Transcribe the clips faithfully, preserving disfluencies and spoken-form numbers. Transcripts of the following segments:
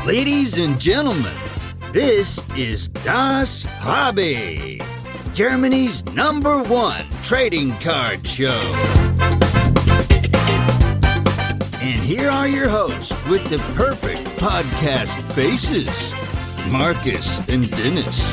Ladies and gentlemen, this is Das Hobby, Germany's number one trading card show. And here are your hosts with the perfect podcast faces, Marcus and Dennis.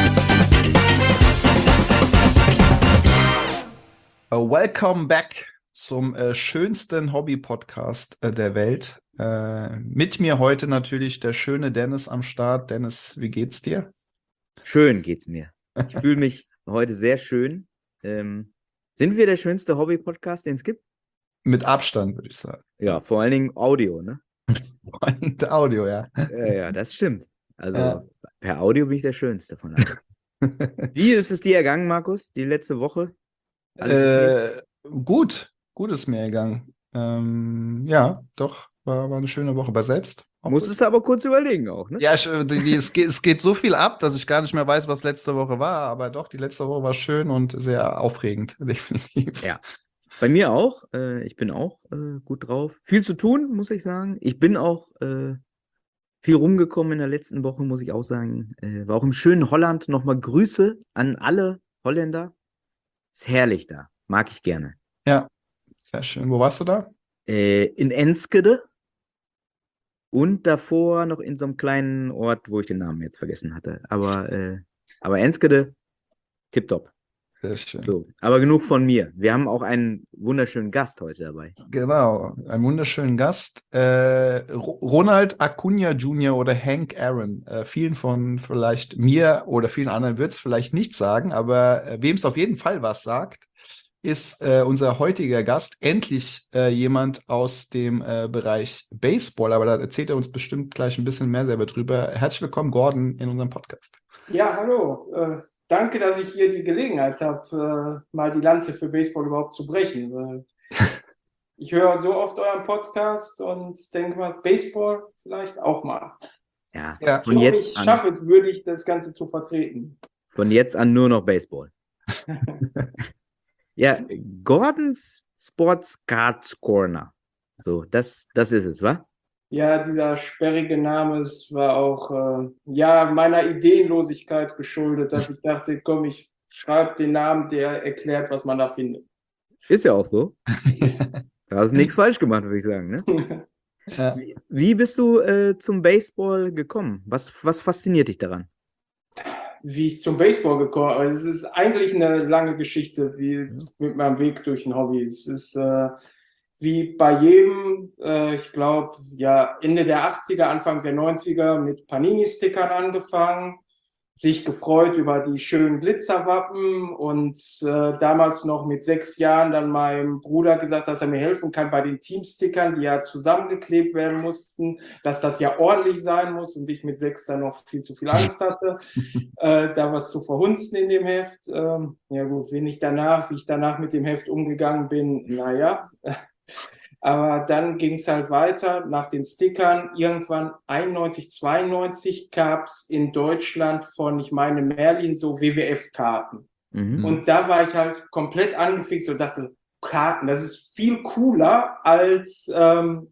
Uh, welcome back zum äh, schönsten Hobby-Podcast äh, der Welt. Äh, mit mir heute natürlich der schöne Dennis am Start. Dennis, wie geht's dir? Schön geht's mir. Ich fühle mich heute sehr schön. Ähm, sind wir der schönste Hobby-Podcast, den es gibt? Mit Abstand, würde ich sagen. Ja, vor allen Dingen Audio, ne? Vor allem mit Audio, ja. Ja, ja, das stimmt. Also Ja. per Audio bin ich der Schönste von allen. Wie ist es dir ergangen, Markus, die letzte Woche? Alles okay? Äh, gut, gut ist mir gegangen. Ähm, ja, doch, war, war eine schöne Woche. Bei selbst? Auch gut? Musstest du aber kurz überlegen auch, ne? Ja, ich, die, die, es, geht, es geht so viel ab, dass ich gar nicht mehr weiß, was letzte Woche war. Aber doch, die letzte Woche war schön und sehr aufregend, definitiv. Ja. Bei mir auch. Äh, ich bin auch äh, gut drauf. Viel zu tun, muss ich sagen. Ich bin auch äh, viel rumgekommen in der letzten Woche, muss ich auch sagen. Äh, war auch im schönen Holland. Nochmal Grüße an alle Holländer. Ist herrlich da. Mag ich gerne. Ja, sehr schön. Wo warst du da? Äh, in Enschede. Und davor noch in so einem kleinen Ort, wo ich den Namen jetzt vergessen hatte. Aber, äh, aber Enschede, tipptopp. Sehr schön. So, aber genug von mir. Wir haben auch einen wunderschönen Gast heute dabei. Genau, einen wunderschönen Gast. Äh, Ro- Ronald Acuna Junior oder Hank Aaron. Äh, vielen von vielleicht mir oder vielen anderen wird es vielleicht nicht sagen, aber äh, wem es auf jeden Fall was sagt, ist äh, unser heutiger Gast. Endlich äh, jemand aus dem äh, Bereich Baseball, aber da erzählt er uns bestimmt gleich ein bisschen mehr selber drüber. Herzlich willkommen, Gordon, in unserem Podcast. Ja, hallo. Äh, danke, dass ich hier die Gelegenheit habe, äh, mal die Lanze für Baseball überhaupt zu brechen. Weil ich höre so oft euren Podcast und denke mal, Baseball vielleicht auch mal. Ja, Ja. Ich von hoffe, jetzt ich an, schaffe es würdig, das Ganze zu vertreten. von jetzt an nur noch Baseball. Ja, Gordons Sports Cards Corner. So, das, das ist es, wa? Ja, dieser sperrige Name, es war auch äh, ja, meiner Ideenlosigkeit geschuldet, dass ich dachte, komm, ich schreibe den Namen, der erklärt, was man da findet. Ist ja auch so. Da hast du nichts falsch gemacht, würde ich sagen, ne? Ja. Wie, wie bist du äh, zum Baseball gekommen? Was, was fasziniert dich daran? Wie ich zum Baseball gekommen bin. Es ist eigentlich eine lange Geschichte, wie mit meinem Weg durch ein Hobby. Es ist äh, wie bei jedem, äh, ich glaube, ja, Ende der achtziger, Anfang der neunziger mit Panini-Stickern angefangen, sich gefreut über die schönen Glitzerwappen und äh, damals noch mit sechs Jahren dann meinem Bruder gesagt, dass er mir helfen kann bei den Teamstickern, die ja zusammengeklebt werden mussten, dass das ja ordentlich sein muss und ich mit sechs dann noch viel zu viel Angst hatte, äh, da was zu verhunzen in dem Heft. Ähm, ja gut, wenn ich danach, wie ich danach mit dem Heft umgegangen bin, naja. Aber dann ging es halt weiter nach den Stickern. Irgendwann einundneunzig, zweiundneunzig gab es in Deutschland von, ich meine, Merlin so W W F-Karten. Mhm. Und da war ich halt komplett angefixt und dachte, Karten, das ist viel cooler als, ähm,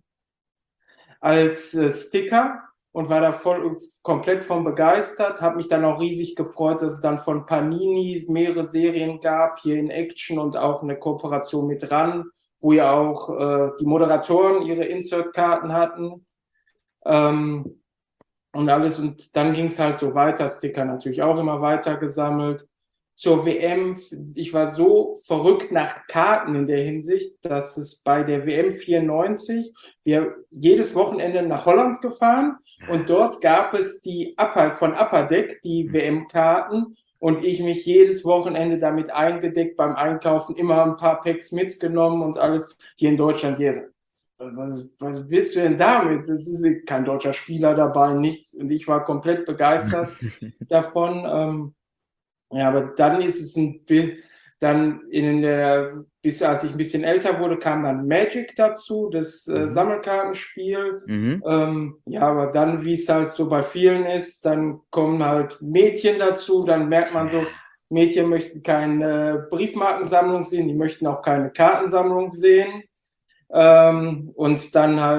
als äh, Sticker und war da voll komplett von begeistert. Habe mich dann auch riesig gefreut, dass es dann von Panini mehrere Serien gab, hier in Action und auch eine Kooperation mit RAN, wo ja auch äh, die Moderatoren ihre Insert-Karten hatten ähm, und alles. Und dann ging es halt so weiter, Sticker natürlich auch immer weiter gesammelt. Zur W M, ich war so verrückt nach Karten in der Hinsicht, dass es bei der W M vierundneunzig, wir jedes Wochenende nach Holland gefahren und dort gab es die Upper, von Upper Deck, die W M-Karten. Und ich mich jedes Wochenende damit eingedeckt beim Einkaufen, immer ein paar Packs mitgenommen und alles hier in Deutschland. Hier, was, was willst du denn damit? Es ist kein deutscher Spieler dabei, nichts. Und ich war komplett begeistert davon. Ähm, ja, aber dann ist es ein Bild, dann in der, bis als ich ein bisschen älter wurde, kam dann Magic dazu, das äh, Mhm. Sammelkartenspiel. Mhm. Ähm, ja, aber dann, wie es halt so bei vielen ist, dann kommen halt Mädchen dazu, dann merkt man so, Mädchen möchten keine Briefmarkensammlung sehen, die möchten auch keine Kartensammlung sehen. Ähm, und dann halt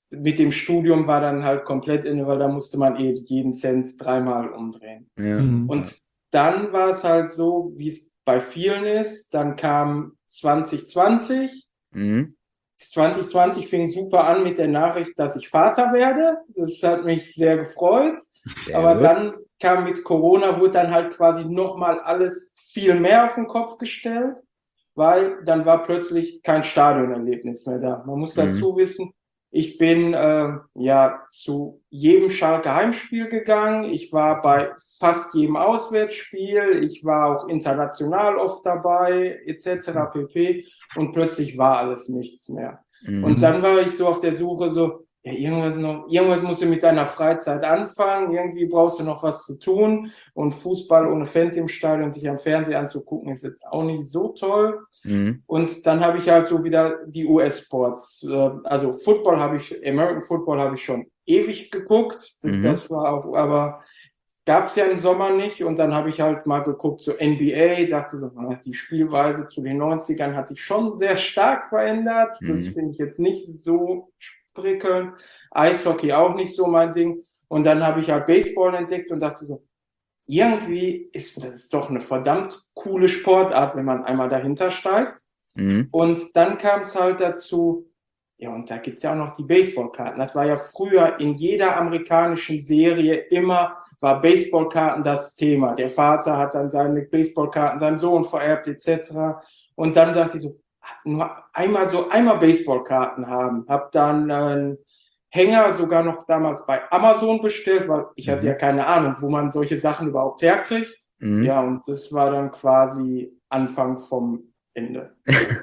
mit dem Studium war dann halt komplett inne, weil da musste man eh jeden Cent dreimal umdrehen. Ja. Mhm. Und dann war es halt so, wie es bei vielen ist, dann kam zwanzig zwanzig. Mhm. zwanzig zwanzig fing super an mit der Nachricht, dass ich Vater werde. Das hat mich sehr gefreut. Sehr Aber gut. dann kam mit Corona, wurde dann halt quasi nochmal alles viel mehr auf den Kopf gestellt, weil dann war plötzlich kein Stadionerlebnis mehr da. Man muss Mhm. dazu wissen, ich bin äh, ja zu jedem Schalke Heimspiel gegangen. Ich war bei fast jedem Auswärtsspiel. Ich war auch international oft dabei, et cetera pp. Und plötzlich war alles nichts mehr. Mhm. Und dann war ich so auf der Suche so, ja, irgendwas noch, irgendwas musst du mit deiner Freizeit anfangen. Irgendwie brauchst du noch was zu tun. Und Fußball ohne Fans im Stadion, sich am Fernseher anzugucken, ist jetzt auch nicht so toll. Mhm. Und dann habe ich halt so wieder die U S-Sports. Also Football habe ich, American Football habe ich schon ewig geguckt. Mhm. Das war auch, aber gab es ja im Sommer nicht. Und dann habe ich halt mal geguckt, so N B A, dachte so, die Spielweise zu den neunzigern hat sich schon sehr stark verändert. Das Mhm. finde ich jetzt nicht so prickelnd. Eishockey auch nicht so mein Ding. Und dann habe ich halt Baseball entdeckt und dachte so, irgendwie ist das doch eine verdammt coole Sportart, wenn man einmal dahinter steigt. Mhm. Und dann kam es halt dazu, ja, und da gibt's ja auch noch die Baseballkarten. Das war ja früher in jeder amerikanischen Serie immer, war Baseballkarten das Thema. Der Vater hat dann seine Baseballkarten seinem Sohn vererbt, et cetera. Und dann dachte ich so, nur einmal so, einmal Baseballkarten haben. Hab dann einen Hänger sogar noch damals bei Amazon bestellt, weil ich hatte Mhm. ja keine Ahnung, wo man solche Sachen überhaupt herkriegt. Mhm. Ja, und das war dann quasi Anfang vom Ende.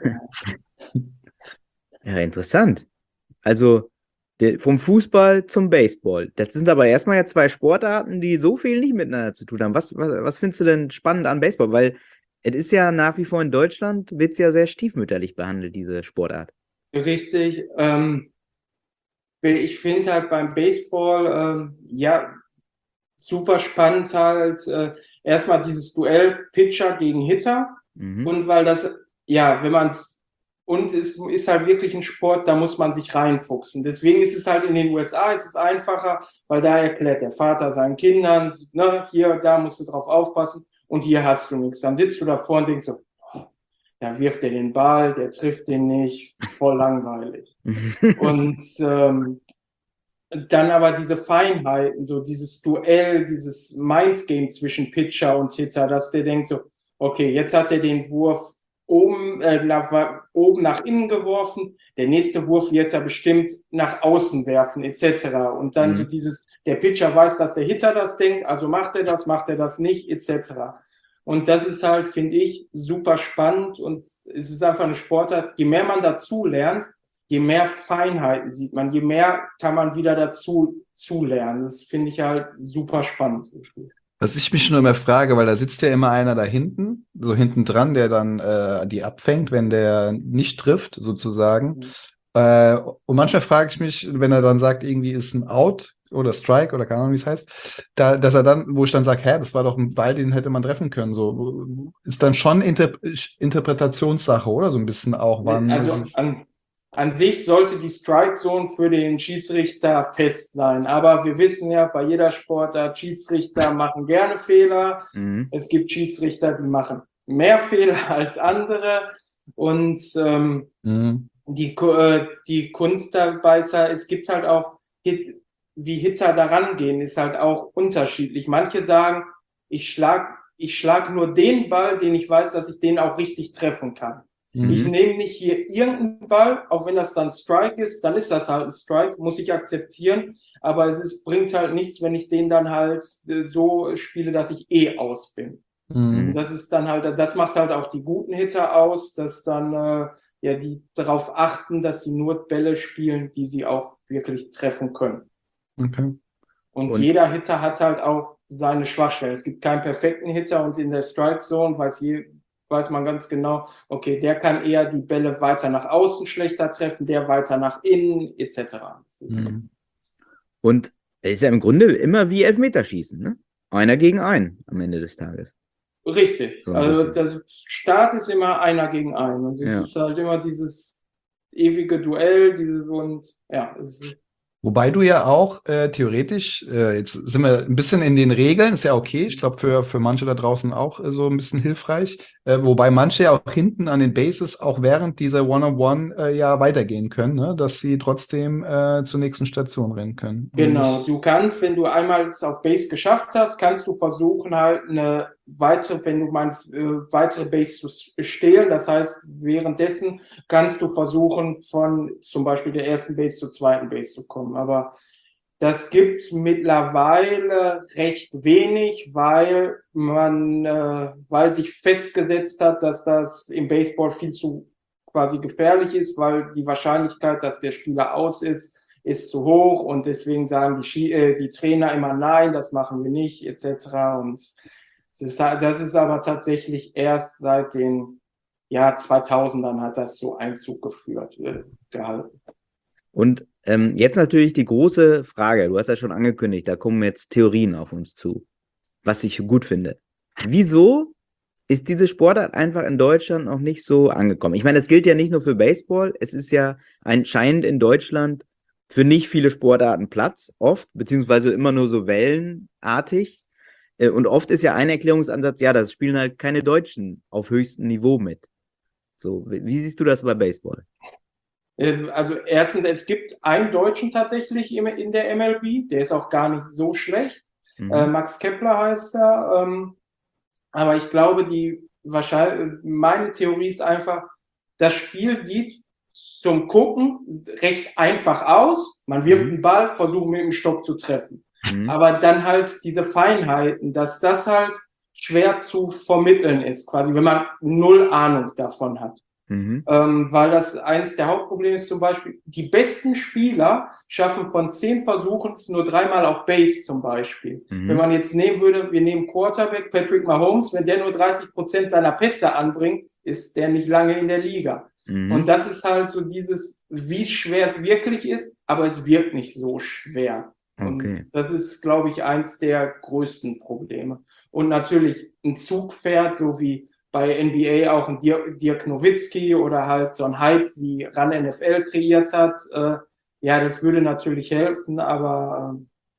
Ja, interessant. Also der, vom Fußball zum Baseball. Das sind aber erstmal ja zwei Sportarten, die so viel nicht miteinander zu tun haben. Was, was, was findest du denn spannend an Baseball? Weil es ist ja nach wie vor in Deutschland, wird es ja sehr stiefmütterlich behandelt, diese Sportart. Richtig. Ähm, ich finde halt beim Baseball, ähm, ja, super spannend halt äh, erstmal dieses Duell Pitcher gegen Hitter. Mhm. Und weil das, ja, wenn man es, und es ist halt wirklich ein Sport, da muss man sich reinfuchsen. Deswegen ist es halt in den U S A ist es einfacher, weil da erklärt der Vater seinen Kindern, ne, hier, da musst du drauf aufpassen und hier hast du nichts. Dann sitzt du davor und denkst so, oh, da wirft er den Ball, der trifft den nicht, voll langweilig. Und ähm, dann aber diese Feinheiten, so dieses Duell, dieses Mindgame zwischen Pitcher und Hitter, dass der denkt so, okay, jetzt hat er den Wurf oben, äh, nach, oben nach innen geworfen, der nächste Wurf wird er bestimmt nach außen werfen, et cetera. Und dann Mhm. so dieses, der Pitcher weiß, dass der Hitter das denkt, also macht er das, macht er das nicht, et cetera. Und das ist halt, finde ich, super spannend und es ist einfach eine Sportart, je mehr man dazu lernt, je mehr Feinheiten sieht man, je mehr kann man wieder dazu zulernen. Das finde ich halt super spannend. Was ich mich schon immer frage, weil da sitzt ja immer einer da hinten, so hinten dran, der dann äh, die abfängt, wenn der nicht trifft, sozusagen. Mhm. Äh, und manchmal frage ich mich, wenn er dann sagt, irgendwie ist ein Out oder Strike oder keine Ahnung, wie es heißt, da, dass er dann, wo ich dann sage, hä, das war doch ein Ball, den hätte man treffen können. So ist dann schon Inter Interpretationssache, oder? So ein bisschen auch, wann also ist es an, an sich sollte die Strike Zone für den Schiedsrichter fest sein. Aber wir wissen ja, bei jeder Sportart, Schiedsrichter machen gerne Fehler. Mhm. Es gibt Schiedsrichter, die machen mehr Fehler als andere. Und ähm, Mhm. die, äh, die Kunst dabei ist halt, es gibt halt auch, Hit, wie Hitter da rangehen, ist halt auch unterschiedlich. Manche sagen, ich schlag, ich schlag nur den Ball, den ich weiß, dass ich den auch richtig treffen kann. Mhm. Ich nehme nicht hier irgendeinen Ball, auch wenn das dann Strike ist, dann ist das halt ein Strike, muss ich akzeptieren. Aber es ist, bringt halt nichts, wenn ich den dann halt äh, so spiele, dass ich eh aus bin. Mhm. Und das ist dann halt, das macht halt auch die guten Hitter aus, dass dann äh, ja die darauf achten, dass sie nur Bälle spielen, die sie auch wirklich treffen können. Okay. Und, Und- jeder Hitter hat halt auch seine Schwachstellen. Es gibt keinen perfekten Hitter und in der Strike Zone weiß, je, weiß man ganz genau, okay, der kann eher die Bälle weiter nach außen schlechter treffen, der weiter nach innen, et cetera. Das ist Mhm. Und es ist ja im Grunde immer wie Elfmeterschießen, ne? Einer gegen einen am Ende des Tages. richtig. So ein Also bisschen. der Start ist immer einer gegen einen. Und es Ja. ist halt immer dieses ewige Duell, diese und ja, es ist Wobei du ja auch äh, theoretisch, äh, jetzt sind wir ein bisschen in den Regeln, ist ja okay. Ich glaube, für, für manche da draußen auch äh, so ein bisschen hilfreich. Äh, wobei manche ja auch hinten an den Bases auch während dieser One-on-One äh, ja weitergehen können, ne? Dass sie trotzdem äh, zur nächsten Station rennen können. Und Genau, nicht- du kannst, wenn du einmal es auf Base geschafft hast, kannst du versuchen, halt eine weitere, wenn du mal äh, weitere Base zu stehlen. Das heißt, währenddessen kannst du versuchen, von zum Beispiel der ersten Base zur zweiten Base zu kommen. Aber das gibt's mittlerweile recht wenig, weil man, äh, weil sich festgesetzt hat, dass das im Baseball viel zu quasi gefährlich ist, weil die Wahrscheinlichkeit, dass der Spieler aus ist, ist zu hoch und deswegen sagen die, Schi äh, die Trainer immer nein, das machen wir nicht, et cetera. Und das ist, das ist aber tatsächlich erst seit den Jahr zweitausendern hat das so Einzug geführt, äh, gehalten. Und ähm, jetzt natürlich die große Frage, du hast ja schon angekündigt, da kommen jetzt Theorien auf uns zu, was ich gut finde. Wieso ist diese Sportart einfach in Deutschland noch nicht so angekommen? Ich meine, das gilt ja nicht nur für Baseball, es ist ja anscheinend in Deutschland für nicht viele Sportarten Platz, oft, beziehungsweise immer nur so wellenartig. Und oft ist ja ein Erklärungsansatz, ja, das spielen halt keine Deutschen auf höchstem Niveau mit. So, wie siehst du das bei Baseball? Also erstens, es gibt einen Deutschen tatsächlich in der M L B, der ist auch gar nicht so schlecht. Mhm. Äh, Max Kepler heißt er. Ähm, aber ich glaube, die wahrscheinlich, meine Theorie ist einfach, das Spiel sieht zum Gucken recht einfach aus. Man wirft einen Ball, versucht mit dem Stock zu treffen. Mhm. Aber dann halt diese Feinheiten, dass das halt schwer zu vermitteln ist, quasi, wenn man null Ahnung davon hat. Mhm. Ähm, weil das eins der Hauptprobleme ist, zum Beispiel, die besten Spieler schaffen von zehn Versuchen es nur dreimal auf Base zum Beispiel. Mhm. Wenn man jetzt nehmen würde, wir nehmen Quarterback Patrick Mahomes, wenn der nur dreißig Prozent seiner Pässe anbringt, ist der nicht lange in der Liga. Mhm. Und das ist halt so dieses, wie schwer es wirklich ist, aber es wirkt nicht so schwer. Okay. Und das ist, glaube ich, eins der größten Probleme. Und natürlich ein Zugpferd, so wie bei N B A auch ein Dirk, Dirk Nowitzki oder halt so ein Hype wie Run N F L kreiert hat. Äh, ja, das würde natürlich helfen, aber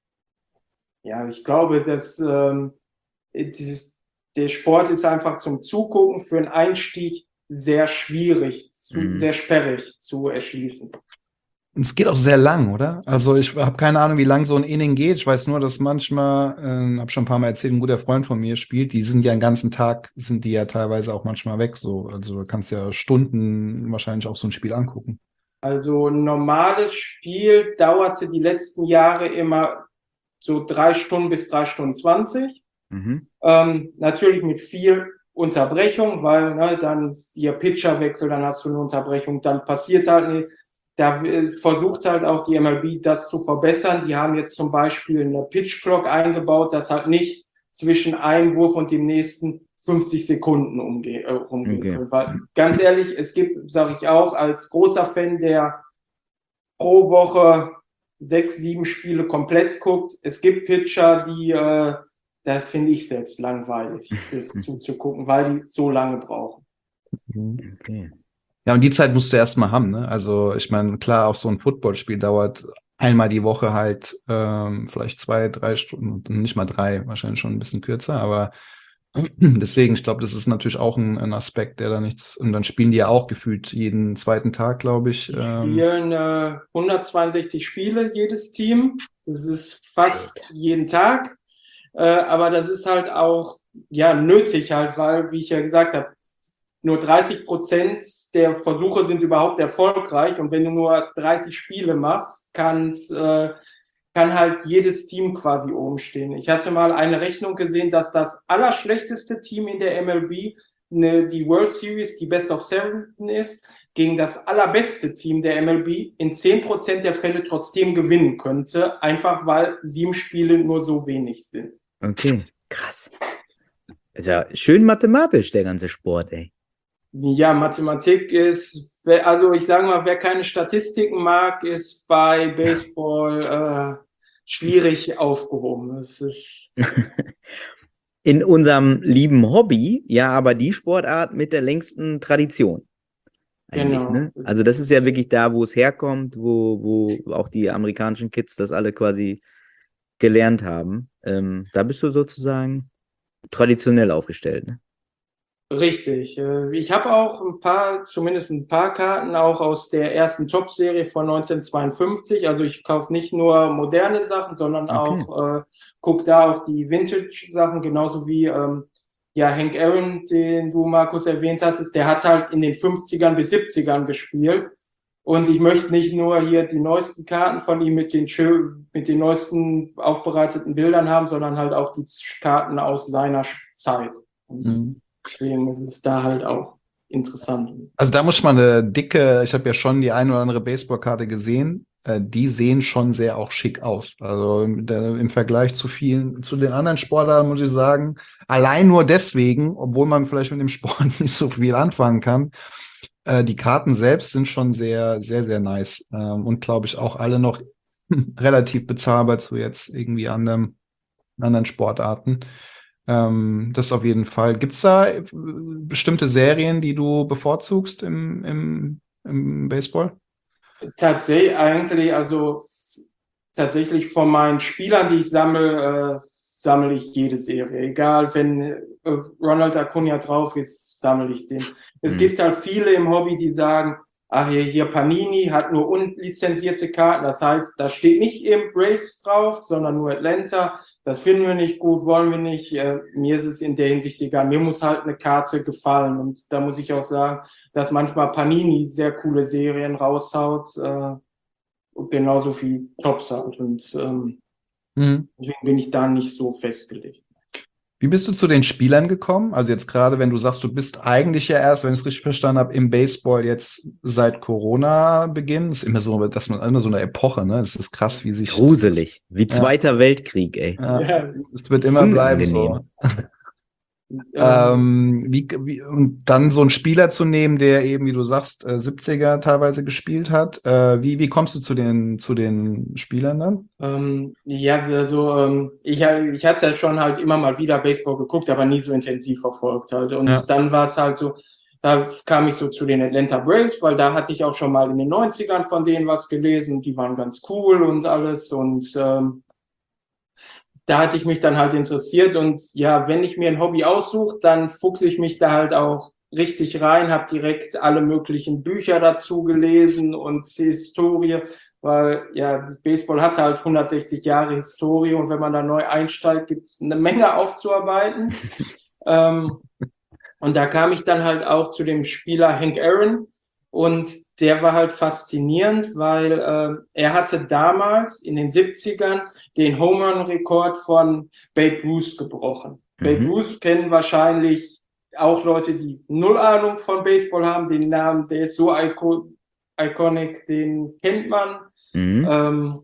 äh, ja, ich glaube, dass äh, dieses, der Sport ist einfach zum Zugucken für einen Einstieg sehr schwierig, zu, mhm. sehr sperrig zu erschließen. Es geht auch sehr lang, oder? Also ich habe keine Ahnung, wie lang so ein Inning geht. Ich weiß nur, dass manchmal, äh, habe schon ein paar Mal erzählt, ein guter Freund von mir spielt. Die sind ja den ganzen Tag, sind die ja teilweise auch manchmal weg. So, also du kannst ja Stunden wahrscheinlich auch so ein Spiel angucken. Also ein normales Spiel dauerte die letzten Jahre immer so drei Stunden bis drei Stunden zwanzig. Mhm. Ähm, natürlich mit viel Unterbrechung, weil ne, dann ihr Pitcherwechsel, dann hast du eine Unterbrechung, dann passiert halt nicht. Da versucht halt auch die M L B das zu verbessern. Die haben jetzt zum Beispiel eine Pitch Clock eingebaut, dass halt nicht zwischen einem Wurf und dem nächsten fünfzig Sekunden umge- äh, rumgehen okay. können. Weil ganz ehrlich, es gibt, sage ich auch, als großer Fan, der pro Woche sechs, sieben Spiele komplett guckt, es gibt Pitcher, die, äh, da finde ich selbst langweilig, das zuzugucken, weil die so lange brauchen. Okay. Ja, und die Zeit musst du erstmal haben, ne? Also ich meine, klar, auch so ein Footballspiel dauert einmal die Woche halt ähm, vielleicht zwei, drei Stunden, nicht mal drei, wahrscheinlich schon ein bisschen kürzer, aber deswegen, ich glaube, das ist natürlich auch ein, ein Aspekt, der da nichts, und dann spielen die ja auch gefühlt jeden zweiten Tag, glaube ich. Die spielen äh, hundertzweiundsechzig Spiele, jedes Team. Das ist fast jeden Tag. Äh, aber das ist halt auch, ja, nötig halt, weil, wie ich ja gesagt habe, nur dreißig Prozent der Versuche sind überhaupt erfolgreich. Und wenn du nur dreißig Spiele machst, kann's, äh, kann halt jedes Team quasi oben stehen. Ich hatte mal eine Rechnung gesehen, dass das allerschlechteste Team in der M L B ne, die World Series, die Best of Seven ist, gegen das allerbeste Team der M L B in zehn Prozent der Fälle trotzdem gewinnen könnte, einfach weil sieben Spiele nur so wenig sind. Okay, krass. Ist ja schön mathematisch, der ganze Sport, ey. Ja, Mathematik ist, also ich sage mal, wer keine Statistiken mag, ist bei Baseball äh, schwierig aufgehoben. Das ist in unserem lieben Hobby, ja, aber die Sportart mit der längsten Tradition. eigentlich, Genau. ne? Das Also das ist ja wirklich da, wo es herkommt, wo, wo auch die amerikanischen Kids das alle quasi gelernt haben. Ähm, da bist du sozusagen traditionell aufgestellt, ne? Richtig. Äh, Ich habe auch ein paar, zumindest ein paar Karten auch aus der ersten Top-Serie von neunzehnhundertzweiundfünfzig. Also ich kaufe nicht nur moderne Sachen, sondern Okay. auch, äh, gucke da auf die Vintage-Sachen, genauso wie ähm, ja, Hank Aaron, den du, Markus, erwähnt hattest. Der hat halt in den fünfzigern bis siebzigern gespielt. Und ich möchte nicht nur hier die neuesten Karten von ihm mit den schön, mit den neuesten aufbereiteten Bildern haben, sondern halt auch die Karten aus seiner Zeit. Und Mhm. deswegen ist es da halt auch interessant. Also da muss man eine dicke, ich habe ja schon die eine oder andere Baseballkarte gesehen, äh, die sehen schon sehr auch schick aus. Also da, im Vergleich zu vielen, zu den anderen Sportarten muss ich sagen, allein nur deswegen, obwohl man vielleicht mit dem Sport nicht so viel anfangen kann, äh, die Karten selbst sind schon sehr, sehr, sehr nice. Ähm, und glaube ich auch alle noch relativ bezahlbar zu jetzt irgendwie anderen, anderen Sportarten. Ähm, das auf jeden Fall. Gibt es da äh, bestimmte Serien, die du bevorzugst im, im, im Baseball? Tatsächlich eigentlich, also f- tatsächlich von meinen Spielern, die ich sammle, äh, sammle ich jede Serie. Egal, wenn äh, Ronald Acuna drauf ist, sammle ich den. Es Mhm. gibt halt viele im Hobby, die sagen, ah, hier, hier Panini hat nur unlizenzierte Karten. Das heißt, da steht nicht eben Braves drauf, sondern nur Atlanta. Das finden wir nicht gut, wollen wir nicht. Äh, mir ist es in der Hinsicht egal. Mir muss halt eine Karte gefallen. Und da muss ich auch sagen, dass manchmal Panini sehr coole Serien raushaut, äh, und genauso wie Tops hat. Und ähm, Mhm. deswegen bin ich da nicht so festgelegt. Wie bist du zu den Spielern gekommen? Also jetzt gerade, wenn du sagst, du bist eigentlich ja erst, wenn ich es richtig verstanden habe, im Baseball jetzt seit Corona-Beginn. Ist immer so, dass man immer so eine Epoche, ne? Es ist krass, wie sich Gruselig. Wie Ja. Zweiter Weltkrieg, ey. Ja, Ja, es wird immer bleiben so. Unangenehm. Ähm, wie, wie, und dann so einen Spieler zu nehmen, der eben, wie du sagst, äh, siebziger teilweise gespielt hat. Äh, wie, wie kommst du zu den, zu den Spielern dann? Ähm, ja, also ähm, ich, ich hatte ja schon halt immer mal wieder Baseball geguckt, aber nie so intensiv verfolgt halt. Und Ja. dann war es halt so, da kam ich so zu den Atlanta Braves, weil da hatte ich auch schon mal in den neunzigern von denen was gelesen und die waren ganz cool und alles. Und ähm, da hatte ich mich dann halt interessiert. Und ja, wenn ich mir ein Hobby aussuche, dann fuchse ich mich da halt auch richtig rein, habe direkt alle möglichen Bücher dazu gelesen und die Historie, weil ja, das Baseball hat halt hundertsechzig Jahre Historie und wenn man da neu einsteigt, gibt's eine Menge aufzuarbeiten. ähm, und da kam ich dann halt auch zu dem Spieler Hank Aaron und der war halt faszinierend, weil äh, er hatte damals in den siebzigern den Home Run Rekord von Babe Ruth gebrochen. Mhm. Babe Ruth kennen wahrscheinlich auch Leute, die null Ahnung von Baseball haben, den Namen, der ist so icon iconic, den kennt man. Mhm. Ähm,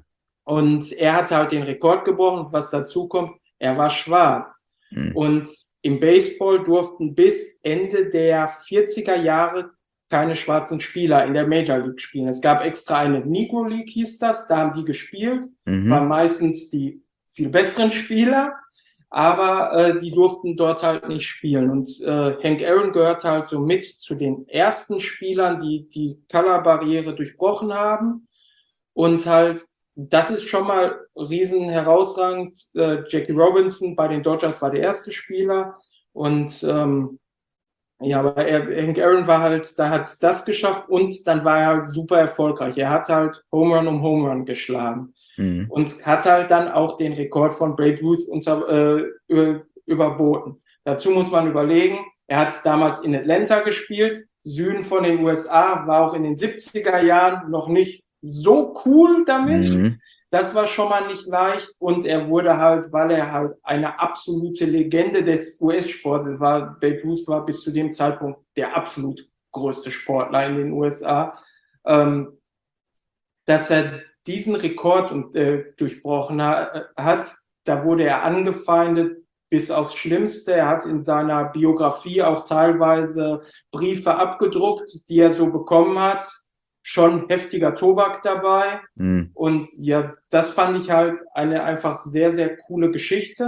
und er hatte halt den Rekord gebrochen. Was dazu kommt, er war schwarz. Mhm. Und im Baseball durften bis Ende der vierziger Jahre keine schwarzen Spieler in der Major League spielen. Es gab extra eine Negro League, hieß das, da haben die gespielt, Mhm. waren meistens die viel besseren Spieler, aber äh, die durften dort halt nicht spielen. Und äh, Hank Aaron gehört halt so mit zu den ersten Spielern, die die Color-Barriere durchbrochen haben. Und halt, das ist schon mal riesen herausragend. Äh, Jackie Robinson bei den Dodgers war der erste Spieler. Und ähm, ja, aber er, Hank Aaron war halt, da hat das geschafft und dann war er halt super erfolgreich. Er hat halt Home Run um Home Run geschlagen. Mhm. Und hat halt dann auch den Rekord von Babe Ruth unter, äh, über, überboten. Dazu muss man überlegen, er hat damals in Atlanta gespielt, Süden von den U S A, war auch in den siebziger Jahren noch nicht so cool damit. Mhm. Das war schon mal nicht leicht und er wurde halt, weil er halt eine absolute Legende des U S-Sports war, Babe Ruth war bis zu dem Zeitpunkt der absolut größte Sportler in den U S A, ähm, dass er diesen Rekord und, äh, durchbrochen ha hat, da wurde er angefeindet bis aufs Schlimmste. Er hat in seiner Biografie auch teilweise Briefe abgedruckt, die er so bekommen hat. Schon heftiger Tobak dabei. Mhm. Und ja, das fand ich halt eine einfach sehr, sehr coole Geschichte.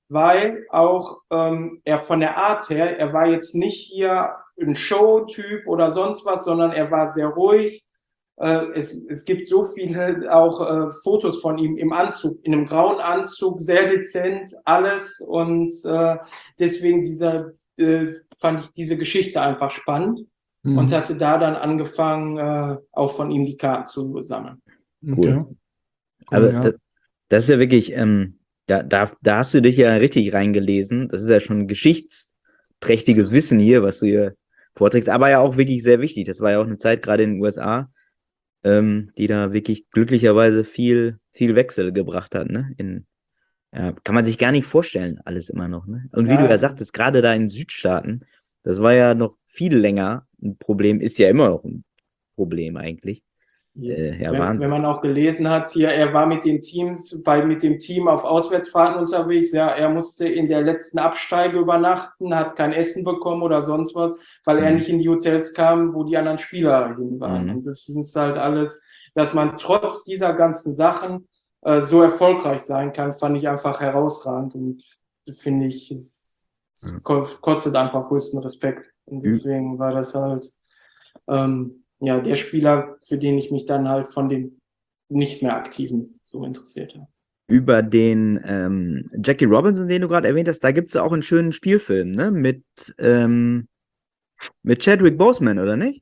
weil auch ähm, er von der Art her, er war jetzt nicht hier ein Showtyp oder sonst was, sondern er war sehr ruhig. Äh, es, es gibt so viele auch äh, Fotos von ihm im Anzug, in einem grauen Anzug, sehr dezent, alles. Und äh, deswegen dieser, äh, fand ich diese Geschichte einfach spannend Mhm. und hatte da dann angefangen, äh, auch von ihm die Karten zu sammeln. Okay. Cool. Aber ja. das, das ist ja wirklich, ähm, da, da, da hast du dich ja richtig reingelesen. Das ist ja schon geschichtsträchtiges Wissen hier, was du hier vorträgst, aber ja auch wirklich sehr wichtig. Das war ja auch eine Zeit, gerade in den U S A, ähm, die da wirklich glücklicherweise viel, viel Wechsel gebracht hat, ne? In, ja, kann man sich gar nicht vorstellen, alles immer noch, ne? Und wie Ja, du ja sagtest, gerade da in Südstaaten, das war ja noch viel länger ein Problem, ist ja immer noch ein Problem eigentlich. Äh, ja, wenn, Wahnsinn. wenn man auch gelesen hat, hier, er war mit den Teams, bei, mit dem Team auf Auswärtsfahrten unterwegs, ja, er musste in der letzten Absteige übernachten, hat kein Essen bekommen oder sonst was, weil er Mhm. nicht in die Hotels kam, wo die anderen Spieler hin waren. Mhm. Und das ist halt alles, dass man trotz dieser ganzen Sachen äh, so erfolgreich sein kann, fand ich einfach herausragend und finde ich, es, es ko- kostet einfach größten Respekt. Und deswegen war das halt, ähm, ja, der Spieler, für den ich mich dann halt von den nicht mehr Aktiven so interessiert habe. Über den ähm, Jackie Robinson, den du gerade erwähnt hast, da gibt es ja auch einen schönen Spielfilm, ne? Mit, ähm, mit Chadwick Boseman, oder nicht?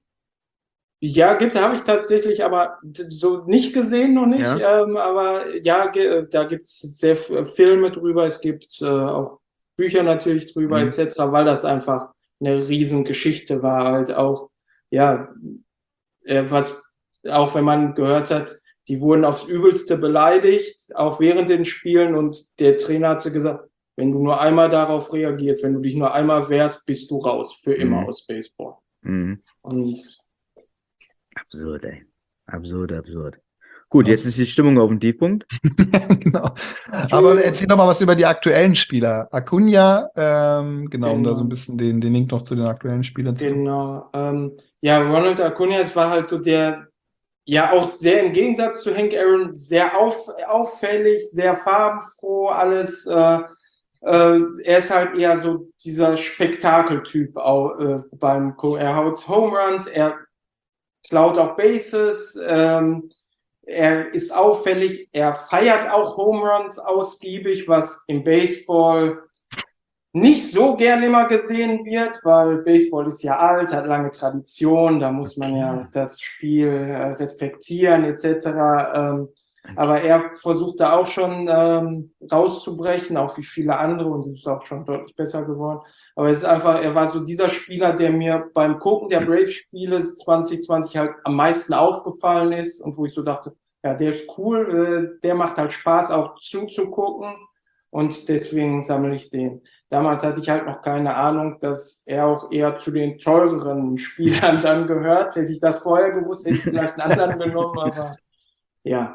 Ja, gibt, habe ich tatsächlich aber d- so nicht gesehen, noch nicht. Ja. Ähm, aber ja, ge, da gibt es sehr f- Filme drüber, es gibt äh, auch Bücher natürlich drüber, Mhm. et cetera, weil das einfach eine Riesengeschichte war, halt auch, ja, äh, was, auch wenn man gehört hat, die wurden aufs Übelste beleidigt, auch während den Spielen, und der Trainer hat so gesagt, wenn du nur einmal darauf reagierst, wenn du dich nur einmal wehrst, bist du raus, für immer Mhm. aus Baseball. Mhm. Und Absurd, ey. Absurd, absurd. Gut, jetzt ist die Stimmung auf dem Tiefpunkt. Genau. Aber erzähl doch mal was über die aktuellen Spieler. Acuna, ähm, genau, um da Genau. so ein bisschen den, den Link noch zu den aktuellen Spielern zu Genau. Ähm, ja, Ronald Acuna, es war halt so der, ja auch sehr im Gegensatz zu Hank Aaron, sehr auf, auffällig, sehr farbenfroh, alles. Äh, äh, er ist halt eher so dieser Spektakeltyp auch, äh, beim Co- er haut Home Runs, er klaut auch Bases, ähm, er ist auffällig, er feiert auch Home Runs ausgiebig, was im Baseball nicht so gern immer gesehen wird, weil Baseball ist ja alt, hat lange Tradition, da muss man ja das Spiel äh, respektieren et cetera. Ähm, aber er versucht da auch schon ähm, rauszubrechen, auch wie viele andere, und es ist auch schon deutlich besser geworden. Aber es ist einfach, er war so dieser Spieler, der mir beim Gucken der Braves-Spiele zwanzig zwanzig halt am meisten aufgefallen ist und wo ich so dachte, ja, der ist cool, äh, der macht halt Spaß auch zuzugucken, und deswegen sammle ich den. Damals hatte ich halt noch keine Ahnung, dass er auch eher zu den teureren Spielern dann gehört. Hätte ich das vorher gewusst, hätte ich vielleicht einen anderen genommen, aber ja.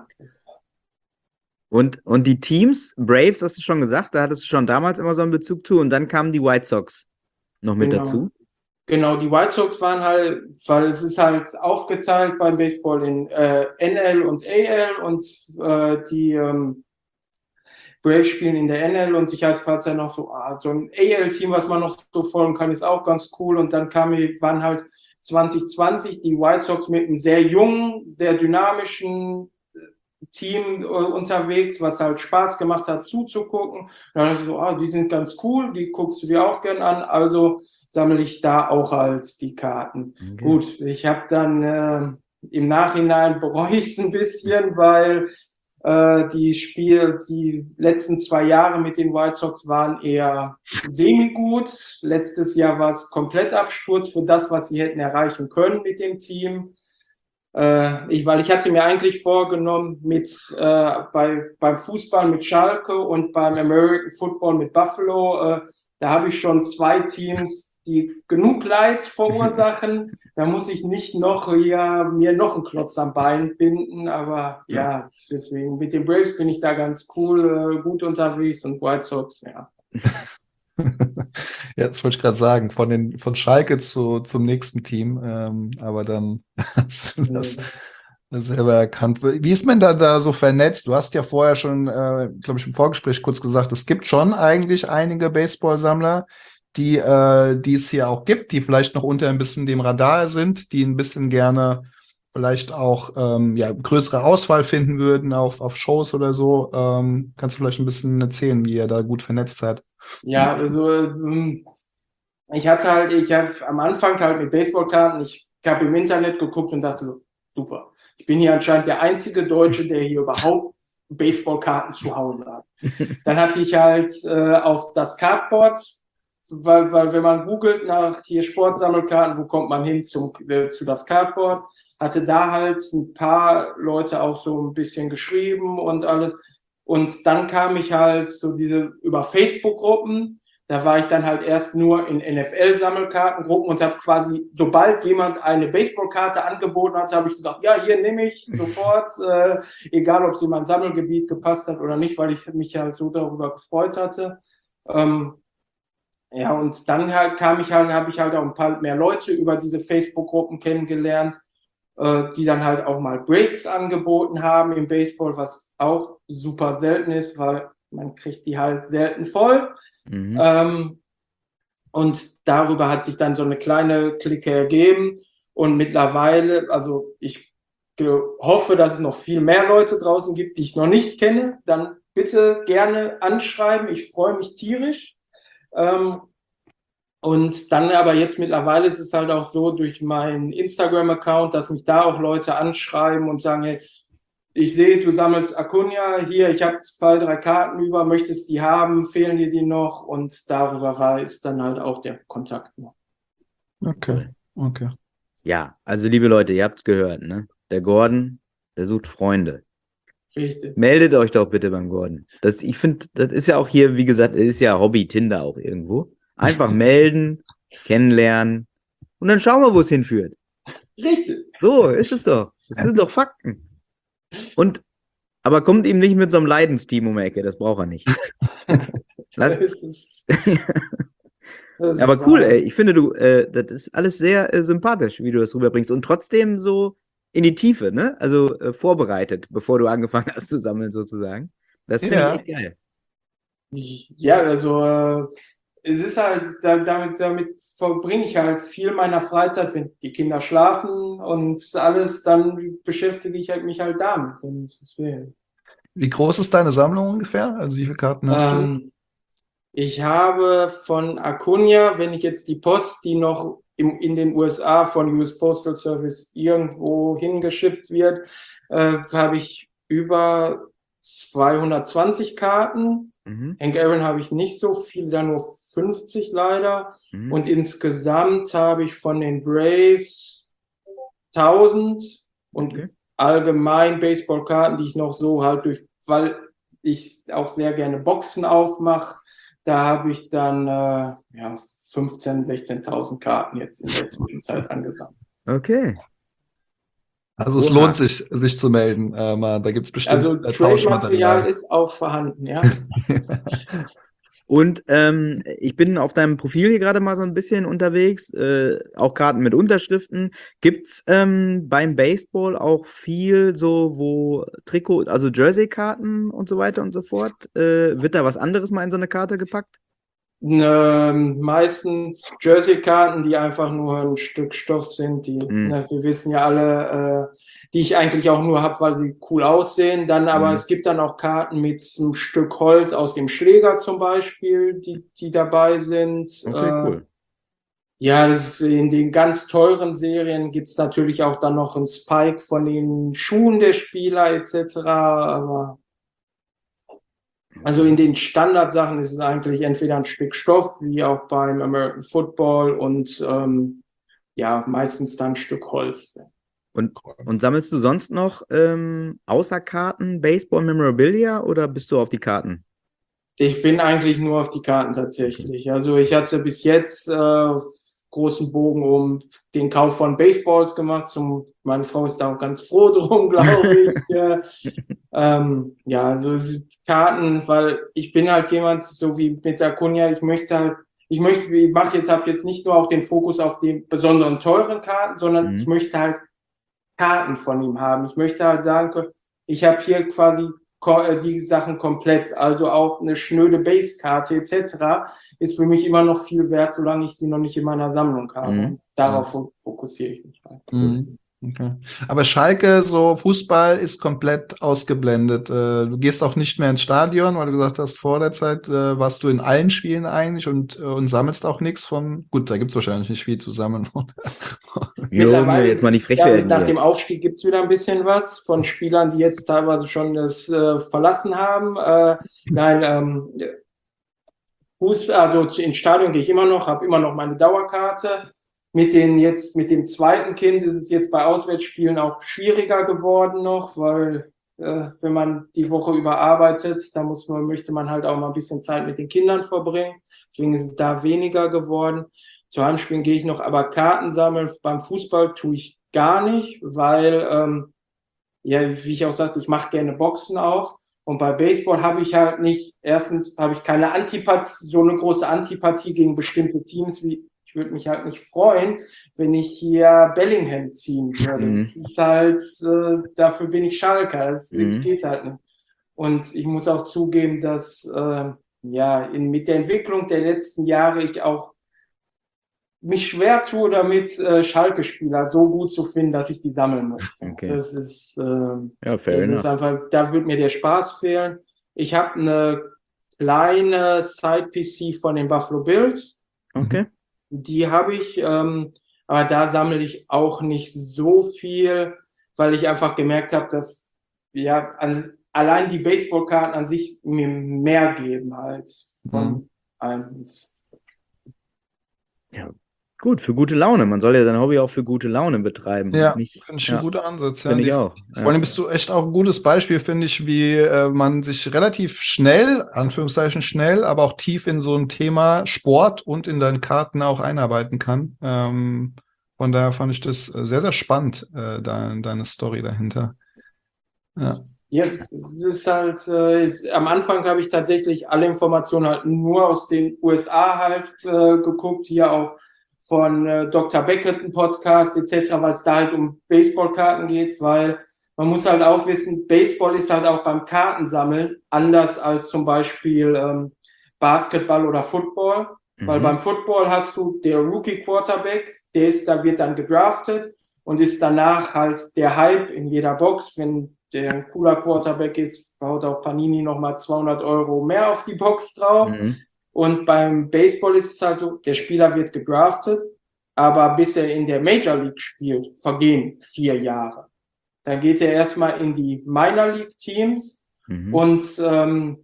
Und, und die Teams, Braves, hast du schon gesagt, da hattest du schon damals immer so einen Bezug zu, und dann kamen die White Sox noch mit Genau. dazu. Genau, die White Sox waren halt, weil es ist halt aufgeteilt beim Baseball in äh, N L und A L, und äh, die ähm, Braves spielen in der N L, und ich hatte fand ja noch so, ah, so ein A L-Team, was man noch so folgen kann, ist auch ganz cool. Und dann kam, waren halt zwanzig zwanzig die White Sox mit einem sehr jungen, sehr dynamischen Team äh, unterwegs, was halt Spaß gemacht hat zuzugucken. Und dann dachte ich so, ah, die sind ganz cool, die guckst du dir auch gern an, also sammle ich da auch als die Karten. Okay. Gut, ich habe dann äh, im Nachhinein bereue ich es ein bisschen, weil äh, die Spiel, die letzten zwei Jahre mit den White Sox waren eher semi-gut. Letztes Jahr war es komplett Absturz für das, was sie hätten erreichen können mit dem Team. Äh, ich, weil ich hatte mir eigentlich vorgenommen, mit äh, bei, beim Fußball mit Schalke und beim American Football mit Buffalo, äh, da habe ich schon zwei Teams, die genug Leid verursachen. Da muss ich nicht noch hier, mir noch einen Klotz am Bein binden. Aber ja, deswegen mit den Braves bin ich da ganz cool, äh, gut unterwegs, und White Sox, ja. Ja, das wollte ich gerade sagen, von, den, von Schalke zu, zum nächsten Team, ähm, aber dann hast du das selber erkannt. Wie ist man da, da so vernetzt? Du hast ja vorher schon, äh, glaube ich, im Vorgespräch kurz gesagt, es gibt schon eigentlich einige Baseballsammler, die, äh, die es hier auch gibt, die vielleicht noch unter ein bisschen dem Radar sind, die ein bisschen gerne vielleicht auch ähm, ja, größere Auswahl finden würden auf, auf Shows oder so. Ähm, kannst du vielleicht ein bisschen erzählen, wie ihr da gut vernetzt seid? Ja, also ähm, ich hatte halt, ich habe am Anfang halt mit Baseballkarten, ich habe im Internet geguckt und dachte so, super. Ich bin hier anscheinend der einzige Deutsche, der hier überhaupt Baseballkarten zu Hause hat. Dann hatte ich halt äh, auf das Cardboard, weil, weil wenn man googelt nach hier Sportsammelkarten, wo kommt man hin zum, äh, zu das Cardboard, hatte da halt ein paar Leute auch so ein bisschen geschrieben und alles. Und dann kam ich halt so diese über Facebook-Gruppen. Da war ich dann halt erst nur in N F L-Sammelkartengruppen und habe quasi, sobald jemand eine Baseballkarte angeboten hat, habe ich gesagt, ja, hier nehme ich sofort, äh, egal ob sie in mein Sammelgebiet gepasst hat oder nicht, weil ich mich halt so darüber gefreut hatte. Ähm, ja, und dann halt kam ich halt, habe ich halt auch ein paar mehr Leute über diese Facebook-Gruppen kennengelernt, äh, die dann halt auch mal Breaks angeboten haben im Baseball, was auch super selten ist, weil man kriegt die halt selten voll. Mhm. Ähm, und darüber hat sich dann so eine kleine Clique ergeben. Und mittlerweile, also ich hoffe, dass es noch viel mehr Leute draußen gibt, die ich noch nicht kenne. Dann bitte gerne anschreiben. Ich freue mich tierisch. Ähm, und dann aber jetzt mittlerweile ist es halt auch so durch meinen Instagram-Account, dass mich da auch Leute anschreiben und sagen, hey, ich sehe, du sammelst Acuna, hier, ich habe zwei, drei Karten über, möchtest die haben, fehlen dir die noch? Und darüber war ist dann halt auch der Kontakt noch. Okay, okay. Ja, also liebe Leute, ihr habt's gehört, ne? Der Gordon, der sucht Freunde. Richtig. Meldet euch doch bitte beim Gordon. Das, ich finde, das ist ja auch hier, wie gesagt, es ist ja Hobby-Tinder auch irgendwo. Einfach melden, kennenlernen und dann schauen wir, wo es hinführt. Richtig. So ist es doch. Das sind doch Fakten. Und, aber kommt ihm nicht mit so einem Leidensteam um die Ecke, das braucht er nicht. Lass, Das ist, das ist aber cool, wahr. ey. Ich finde, du, äh, das ist alles sehr äh, sympathisch, wie du das rüberbringst. Und trotzdem so in die Tiefe, ne? Also äh, vorbereitet, bevor du angefangen hast zu sammeln, sozusagen. Das finde Ja. ich echt geil. Ja, also äh, es ist halt, da, damit, damit verbringe ich halt viel meiner Freizeit, wenn die Kinder schlafen und alles, dann beschäftige ich halt mich halt damit. Und deswegen. Wie groß ist deine Sammlung ungefähr? Also wie viele Karten hast du? Ähm, ich habe von Acuna, wenn ich jetzt die Post, die noch im, in den U S A von U S Postal Service irgendwo hingeschippt wird, äh, habe ich über zweihundertzwanzig Karten. Mhm. Hank Aaron habe ich nicht so viel, da nur fünfzig leider. Mhm. Und insgesamt habe ich von den Braves tausend und Okay. allgemein Baseballkarten, die ich noch so halt durch, weil ich auch sehr gerne Boxen aufmache, da habe ich dann äh, ja, fünfzehntausend, sechzehntausend Karten jetzt in der Zwischenzeit angesammelt. Okay. Also es Oha. lohnt sich, sich zu melden. Äh, mal, da gibt es bestimmt Also äh, Trade-Material Tauschmaterial. ist auch vorhanden, ja. Und ähm, ich bin auf deinem Profil hier gerade mal so ein bisschen unterwegs, äh, auch Karten mit Unterschriften. Gibt's ähm, beim Baseball auch viel so, wo Trikot, also Jersey-Karten und so weiter und so fort? Äh, wird da was anderes mal in so eine Karte gepackt? Ähm, meistens Jersey-Karten, die einfach nur ein Stück Stoff sind, die, Mhm. ne, wir wissen ja alle, äh, die ich eigentlich auch nur habe, weil sie cool aussehen. Dann aber Mhm. es gibt dann auch Karten mit einem Stück Holz aus dem Schläger zum Beispiel, die, die dabei sind. Okay, Äh, cool. Ja, das ist, in den ganz teuren Serien gibt's natürlich auch dann noch einen Spike von den Schuhen der Spieler et cetera. Aber also in den Standardsachen ist es eigentlich entweder ein Stück Stoff, wie auch beim American Football und ähm, ja, meistens dann ein Stück Holz. Und, und sammelst du sonst noch ähm, außer Karten Baseball-Memorabilia oder bist du auf die Karten? Ich bin eigentlich nur auf die Karten tatsächlich. Also ich hatte bis jetzt äh, großen Bogen um den Kauf von Baseballs gemacht. Zum, meine Frau ist da auch ganz froh drum, glaube ich. äh, ähm, ja, also Karten, weil ich bin halt jemand, so wie mit Acuna, ich möchte halt, ich möchte, ich mache jetzt, habe jetzt nicht nur auch den Fokus auf die besonderen teuren Karten, sondern Mhm. ich möchte halt Karten von ihm haben. Ich möchte halt sagen können, ich habe hier quasi die Sachen komplett, also auch eine schnöde Base-Karte et cetera ist für mich immer noch viel wert, solange ich sie noch nicht in meiner Sammlung habe. Mhm. Und darauf mhm. fokussiere ich mich halt. Mhm. Okay. Aber Schalke, so Fußball ist komplett ausgeblendet. Äh, du gehst auch nicht mehr ins Stadion, weil du gesagt hast, vor der Zeit äh, warst du in allen Spielen eigentlich und, äh, und sammelst auch nichts von. Gut, da gibt's wahrscheinlich nicht viel zu sammeln. Junge, jetzt mal nicht frech ja, werden. Nach hier. dem Aufstieg gibt's wieder ein bisschen was von Spielern, die jetzt teilweise schon das äh, verlassen haben. Äh, nein, ähm, Fuß, also ins Stadion gehe ich immer noch, habe immer noch meine Dauerkarte. Mit den jetzt, mit dem zweiten Kind ist es jetzt bei Auswärtsspielen auch schwieriger geworden noch, weil äh, wenn man die Woche über arbeitet, da muss man, möchte man halt auch mal ein bisschen Zeit mit den Kindern verbringen. Deswegen ist es da weniger geworden. Zu Heimspielen gehe ich noch, aber Karten sammeln beim Fußball tue ich gar nicht, weil, ähm, ja, wie ich auch sagte, ich mache gerne Boxen auch. Und bei Baseball habe ich halt nicht, erstens habe ich keine Antipathie, so eine große Antipathie gegen bestimmte Teams wie ich würde mich halt nicht freuen, wenn ich hier Bellingham ziehen würde. Mhm. Das ist halt, äh, dafür bin ich Schalker. Das Mhm. geht halt nicht. Und ich muss auch zugeben, dass äh, ja in, mit der Entwicklung der letzten Jahre ich auch mich schwer tue, damit äh, Schalke-Spieler so gut zu finden, dass ich die sammeln möchte. Okay. Das ist, äh, Ja, fair das enough. ist einfach, da wird mir der Spaß fehlen. Ich habe eine kleine Side-P C von den Buffalo Bills. Okay. Die habe ich, ähm, aber da sammle ich auch nicht so viel, weil ich einfach gemerkt habe, dass ja an, allein die Baseballkarten an sich mir mehr geben halt von Mhm. einem. Ja, gut, für gute Laune. Man soll ja sein Hobby auch für gute Laune betreiben. Ja, Nicht, finde ich ja, ein guter Ansatz. Ja, finde ich definitiv. auch. Vor Ja. allem bist du echt auch ein gutes Beispiel, finde ich, wie äh, man sich relativ schnell, Anführungszeichen schnell, aber auch tief in so ein Thema Sport und in deinen Karten auch einarbeiten kann. Ähm, von daher fand ich das äh, sehr, sehr spannend, äh, deine, deine Story dahinter. Ja. Ja, es ist halt, äh, ist, am Anfang habe ich tatsächlich alle Informationen halt nur aus den U S A halt äh, geguckt, hier auch von äh, Doktor Beckett, ein Podcast et cetera, weil es da halt um Baseballkarten geht, weil man muss halt auch wissen, Baseball ist halt auch beim Kartensammeln anders als zum Beispiel ähm, Basketball oder Football, Mhm. weil beim Football hast du der Rookie Quarterback, der ist, da wird dann gedraftet und ist danach halt der Hype in jeder Box, wenn der ein cooler Quarterback ist, baut auch Panini nochmal zweihundert Euro mehr auf die Box drauf. Mhm. Und beim Baseball ist es halt so, der Spieler wird gedraftet, aber bis er in der Major League spielt, vergehen vier Jahre. Da geht er erstmal in die Minor League Teams Mhm. und ähm,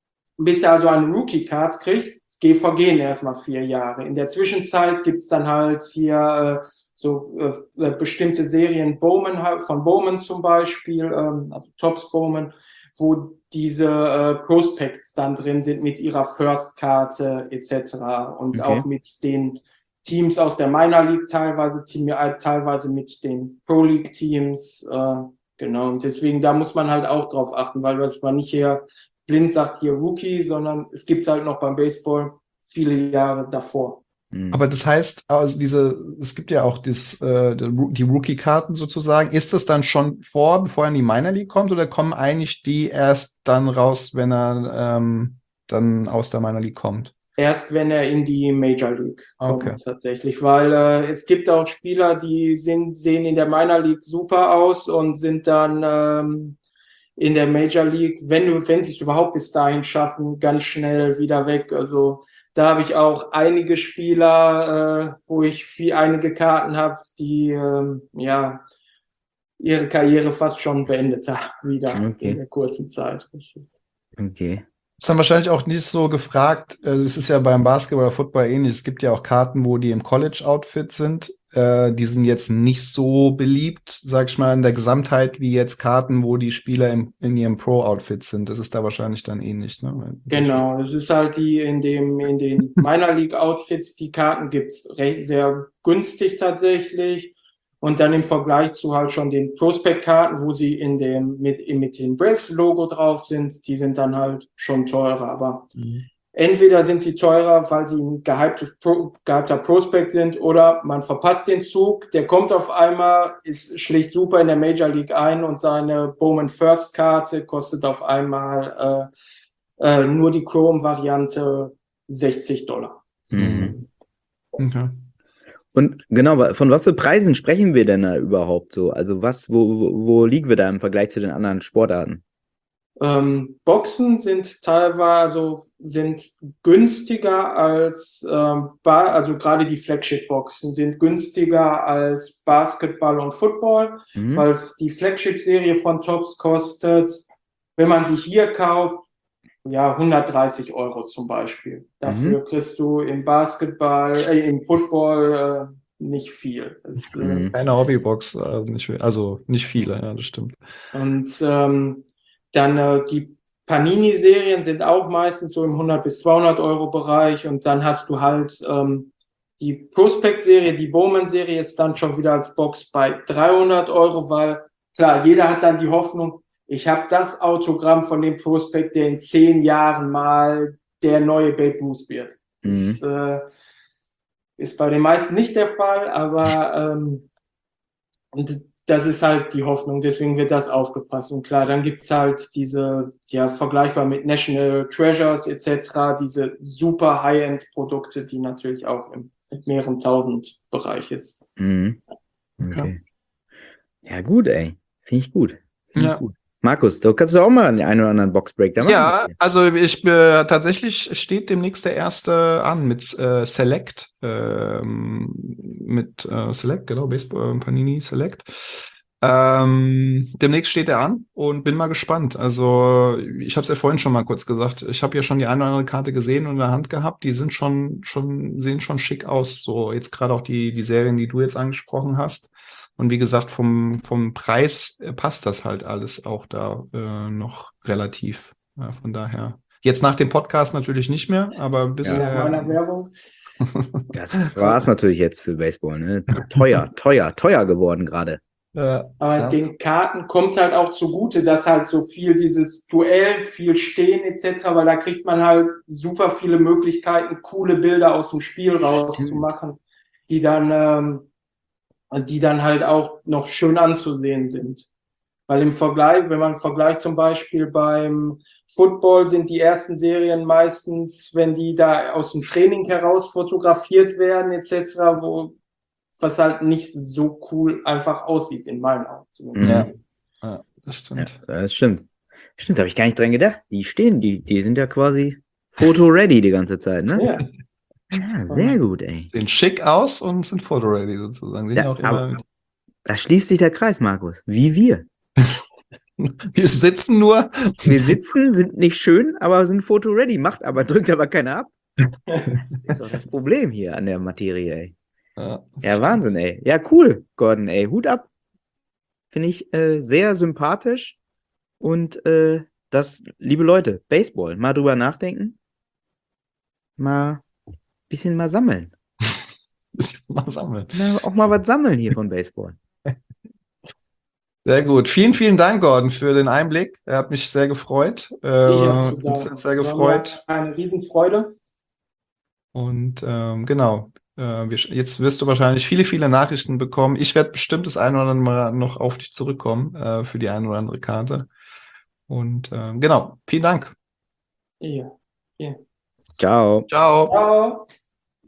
bis er also eine Rookie-Card kriegt, es geht, vergehen erstmal vier Jahre. In der Zwischenzeit gibt's dann halt hier äh, so äh, bestimmte Serien Bowman, von Bowman zum Beispiel, ähm, also Topps Bowman, wo diese äh, Prospects dann drin sind mit ihrer First-Karte et cetera. Und Okay. auch mit den Teams aus der Minor League teilweise, Team, äh, teilweise mit den Pro League Teams. Äh, genau, und deswegen, da muss man halt auch drauf achten, weil das war nicht hier blind sagt hier Rookie, sondern es gibt halt noch beim Baseball viele Jahre davor. Mhm. Aber das heißt, also diese, es gibt ja auch das, äh, die Rookie-Karten sozusagen. Ist das dann schon vor, bevor er in die Minor League kommt, oder kommen eigentlich die erst dann raus, wenn er ähm, dann aus der Minor League kommt? Erst wenn er in die Major League kommt, Okay. tatsächlich, weil äh, es gibt auch Spieler, die sind, sehen in der Minor League super aus und sind dann ähm, in der Major League, wenn du, wenn sie es überhaupt bis dahin schaffen, ganz schnell wieder weg. Also da habe ich auch einige Spieler, äh, wo ich viel, einige Karten habe, die ähm, ja ihre Karriere fast schon beendet haben, wieder Okay. in der kurzen Zeit. Das ist, Okay. Ist dann wahrscheinlich auch nicht so gefragt, äh, das ist ja beim Basketball oder Football ähnlich. Es gibt ja auch Karten, wo die im College-Outfit sind. Äh, die sind jetzt nicht so beliebt, sag ich mal, in der Gesamtheit, wie jetzt Karten, wo die Spieler im, in ihrem Pro-Outfit sind. Das ist da wahrscheinlich dann ähnlich, ne? Genau, es ist halt die in dem, in den Minor League Outfits, die Karten gibt's recht, sehr günstig tatsächlich. Und dann im Vergleich zu halt schon den Prospect-Karten, wo sie in dem, mit, mit dem Braves-Logo drauf sind, die sind dann halt schon teurer. Aber Mhm. entweder sind sie teurer, weil sie ein gehyptes Pro, gehypter Prospect sind, oder man verpasst den Zug, der kommt auf einmal, ist, schlägt super in der Major League ein und seine Bowman First Karte kostet auf einmal äh, äh, nur die Chrome-Variante sechzig Dollar. Mhm. Okay. Und genau, wa- von was für Preisen sprechen wir denn da überhaupt so? Also was, wo, wo, wo liegen wir da im Vergleich zu den anderen Sportarten? Ähm, Boxen sind teilweise also sind günstiger als ähm, Ba- also gerade die Flagship-Boxen sind günstiger als Basketball und Football, Mhm. weil die Flagship-Serie von Topps kostet, wenn man sie hier kauft, ja, hundertdreißig Euro zum Beispiel. Dafür kriegst du im Basketball, äh, im Football äh, nicht viel. Das, äh, Mhm. Keine Hobbybox, also nicht, viel- also nicht viele, ja, das stimmt. Und ähm, dann äh, die Panini-Serien sind auch meistens so im hundert bis zweihundert Euro Bereich, und dann hast du halt ähm, die Prospect-Serie, die Bowman-Serie ist dann schon wieder als Box bei dreihundert Euro, weil klar, jeder hat dann die Hoffnung, ich habe das Autogramm von dem Prospect, der in zehn Jahren mal der neue Babe Ruth wird. Das äh, ist bei den meisten nicht der Fall, aber ähm, und das ist halt die Hoffnung, deswegen wird das aufgepasst. Und klar, dann gibt's halt diese, ja, vergleichbar mit National Treasures et cetera, diese super High-End-Produkte, die natürlich auch im mit mehreren tausend Bereich ist. Mhm. Okay. Ja, gut, ey. Finde ich gut. Finde Ja. ich gut. Markus, du kannst du auch mal einen einen oder anderen Boxbreak da machen. Ja, also ich äh, tatsächlich steht demnächst der erste an mit äh, Select, ähm, mit äh, Select, genau, Baseball Panini Select. Ähm, demnächst steht er an und bin mal gespannt. Also ich habe es ja vorhin schon mal kurz gesagt. Ich habe ja schon die eine oder andere Karte gesehen und in der Hand gehabt. Die sind schon, schon sehen schon schick aus. So jetzt gerade auch die die Serien, die du jetzt angesprochen hast. Und wie gesagt, vom, vom Preis äh, passt das halt alles auch da äh, noch relativ. Ja, von daher. Jetzt nach dem Podcast natürlich nicht mehr, aber Nach bisher. meiner Werbung. Das war's natürlich jetzt für Baseball, ne? Teuer, teuer, teuer geworden gerade. Äh, Aber ja. den Karten kommt halt auch zugute, dass halt so viel dieses Duell, viel Stehen et cetera, weil da kriegt man halt super viele Möglichkeiten, coole Bilder aus dem Spiel rauszumachen, die dann, ähm, die dann halt auch noch schön anzusehen sind. Weil im Vergleich, wenn man vergleicht zum Beispiel beim Football, sind die ersten Serien meistens, wenn die da aus dem Training heraus fotografiert werden et cetera, wo was halt nicht so cool einfach aussieht in meinen Augen. Ja. Ja, das Ja, stimmt. das stimmt. Stimmt, habe ich gar nicht dran gedacht. Die stehen, die, die sind ja quasi photo-ready die ganze Zeit, ne? Ja. Ja, sehr gut, ey. Sehen schick aus und sind photo-ready sozusagen. Sehen Ja, ja auch aber- immer. Da schließt sich der Kreis, Markus. Wie wir. Wir sitzen nur. Wir sitzen, sind nicht schön, aber sind photo-ready. Macht aber, drückt aber keiner ab. Das ist doch das Problem hier an der Materie, ey. Ja, das Ja, stimmt. Wahnsinn, ey. Ja, cool, Gordon, ey. Hut ab. Finde ich äh, sehr sympathisch. Und äh, das, liebe Leute, Baseball, mal drüber nachdenken. Mal ein bisschen mal sammeln. Bisschen mal sammeln. Mal, auch mal was sammeln hier von Baseball. Sehr gut. Vielen, vielen Dank, Gordon, für den Einblick. Er hat mich sehr gefreut. Äh, Ich habe uns sogar hat sehr gefreut. eine Riesenfreude. Und ähm, genau. Äh, wir, jetzt wirst du wahrscheinlich viele, viele Nachrichten bekommen. Ich werde bestimmt das eine oder andere Mal noch auf dich zurückkommen äh, für die eine oder andere Karte. Und ähm, genau. Vielen Dank. Ja. Ciao. Ciao. Ciao.